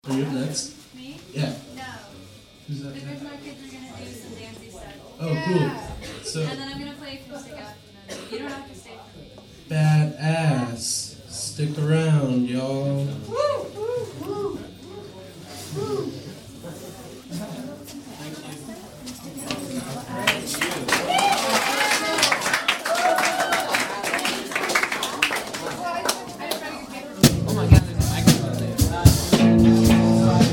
Are you next? Me? Yeah. No. Who's that? The Good Mark kids are gonna do some dancey stuff. Oh, cool. So, And then I'm gonna play acoustic after them. You don't have to stay for me. badass. Stick around, y'all. Oh my god, there's a microphone there.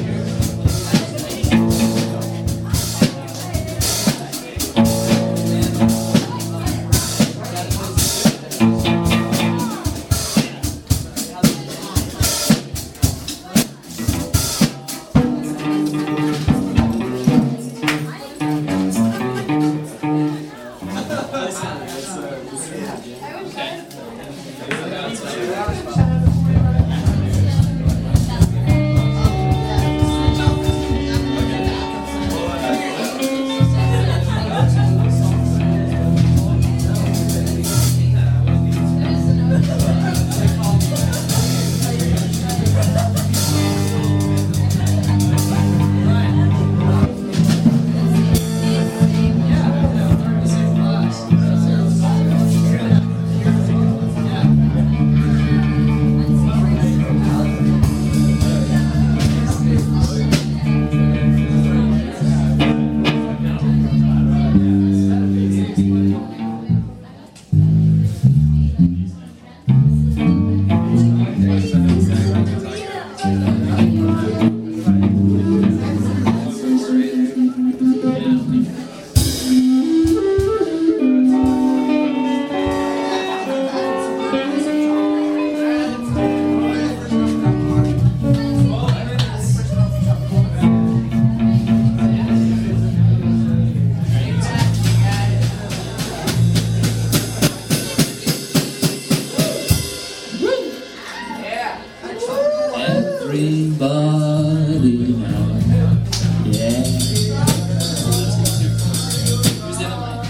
Everybody now, yeah. Who's the other mic?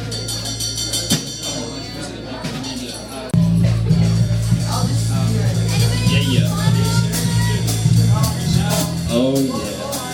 Yeah, yeah. Oh yeah.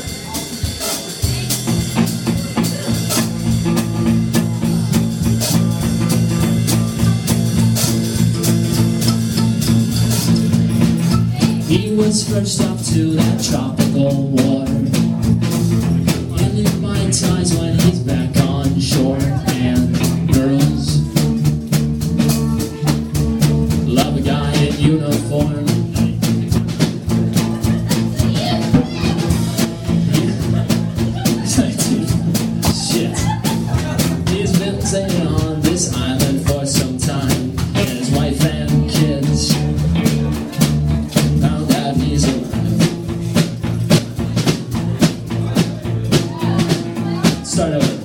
He was first off to that tropical water, and in my ties when he's back on shore. And girls love a guy in uniform. Shit. He's been staying on this island for some time, and his wife and kids found out he's alive. Start over.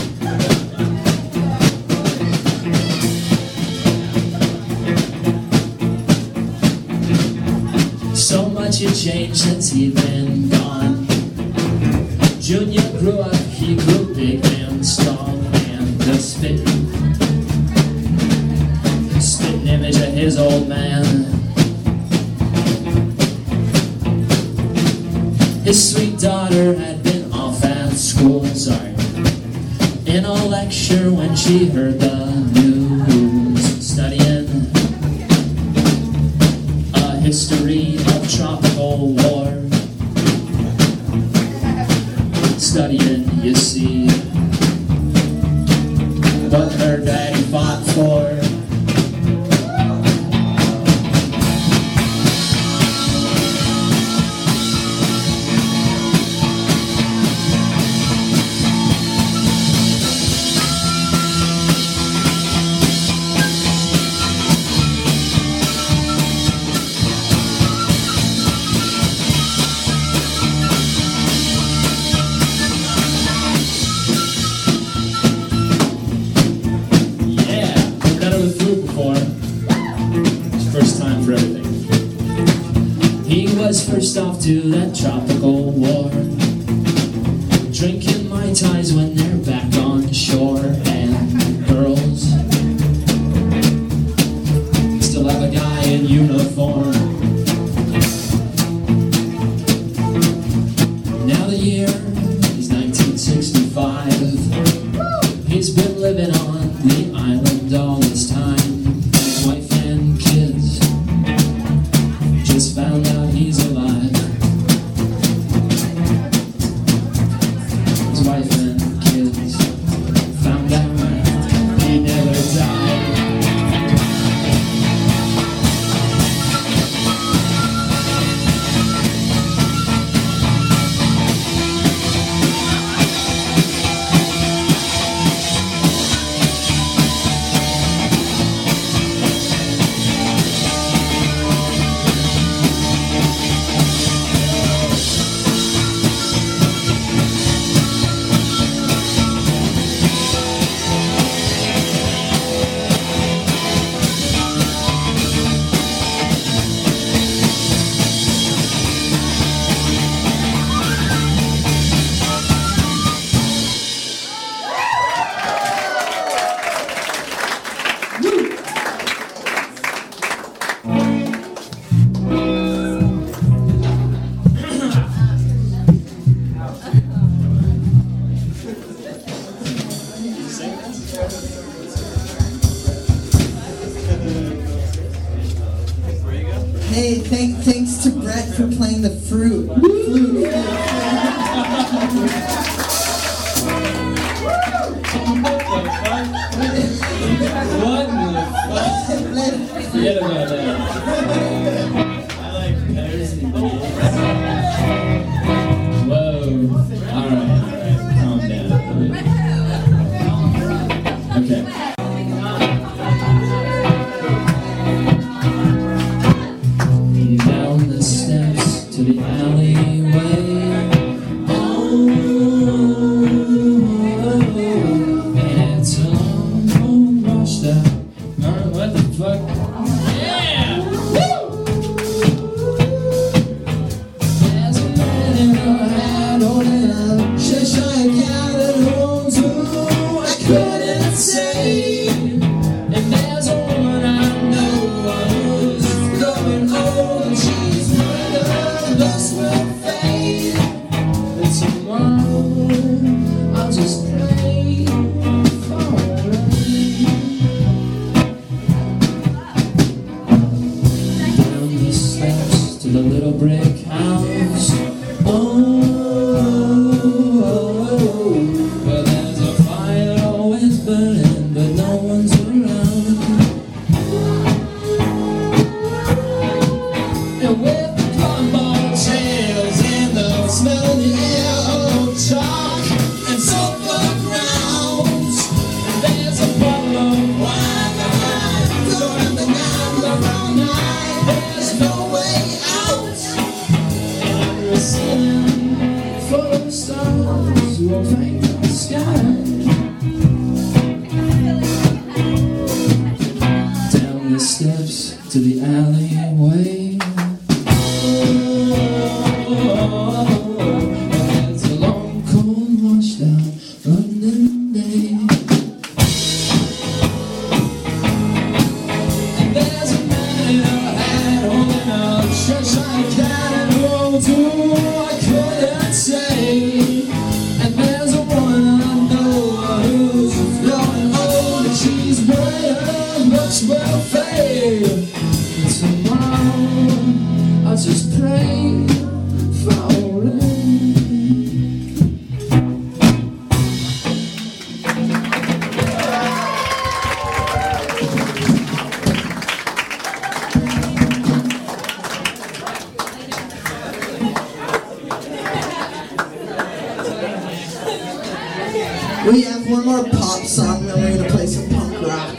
So much had changed since he'd been gone. Junior grew up, he grew big and strong, and the spitting image of his old man. His sweet daughter had been off at school, in a lecture when she heard the news, studying a history of tropical war. Studying, you see, what her daddy fought for. First off to that tropical war, drinking Mai Tais when they're back on shore. And girls still have a guy in uniform. Now the year is 1965. He's been living on the island all this time. His wife and kids just found out he's alive. His wife and kids found out he never died. Hey, thanks to Brett for playing the flute. What the fuck? Forget about that. I like pears and Whoa. Alright, calm down. Okay. Down the steps to the alleyway. Oh, and it's a long, cold washed out. Alright, what the fuck? Yeah! Woo! There's a man in a hat holding a Cheshire cat at home too. I couldn't say. And there's a woman I know who's going old and she's wondering looks will fade. But tomorrow I'll just pray for rain. Down the steps to the little brick house. Well, there's a fire always burning, but no one's around. And with the cornball trails and the smell in the air of chalk and sulfur grounds, and there's a bottle of wine going the wrong night. There's no way out. And we're sitting full of stars who will paint the sky. Down the steps to the alleyway. It's a long, cold, washed out London day. And there's a man in a hat holding a Cheshire cat at home too. I couldn't say. And there's a woman I know who's growing old and she's wearing looks will fade. And tomorrow I'll just pray for rain. We have one more pop song, then we're gonna play some punk rock.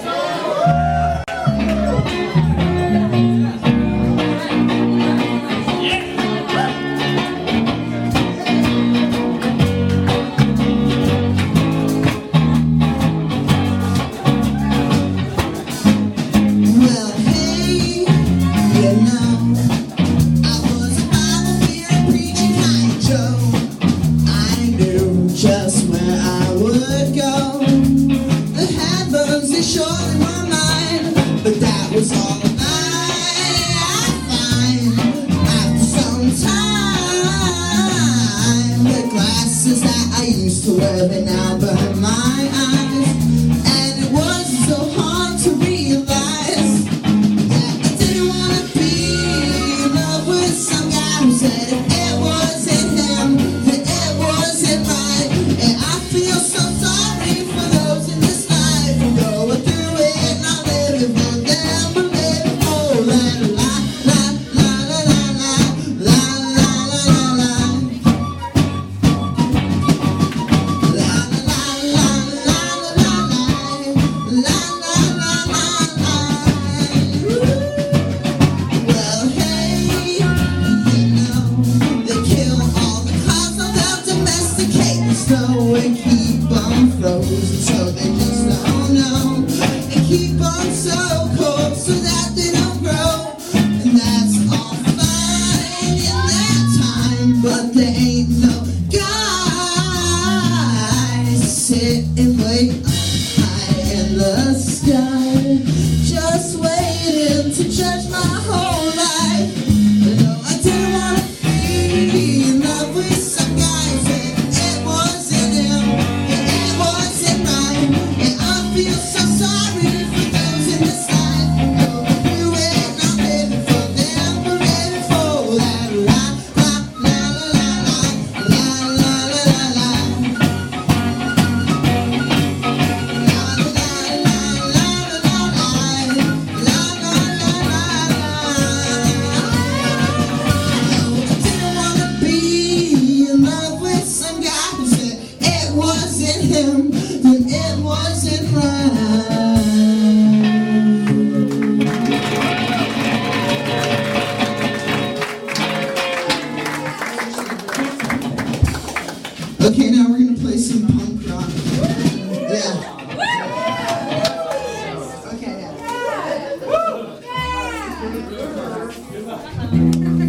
Well, hey, you know, I was a Bible beer preaching kind of Joe. I knew just where I would go. The heavens used to wear, they now burn my eyes. And it wasn't so hard to realize that I didn't want to be in love with some guy who said if it wasn't him, then it wasn't right. And I feel so sorry for those in this life who go through it, not living for them, but living for that la la la la la la la la la la. And keep on frozen so they just don't know, and keep on so cold so that they don't grow. And that's all fine in that time, but there ain't no guy sit and wait high in the sky, just waiting to judge my whole life. No, I didn't want to be in love with some guy. It wasn't him, and it wasn't right. And I feel so sorry for those in this life going through it, not living for them, but living for that la la la la la la la la la. Him, then it wasn't right. Okay, now we're gonna play some punk rock. Yeah. Okay, yeah.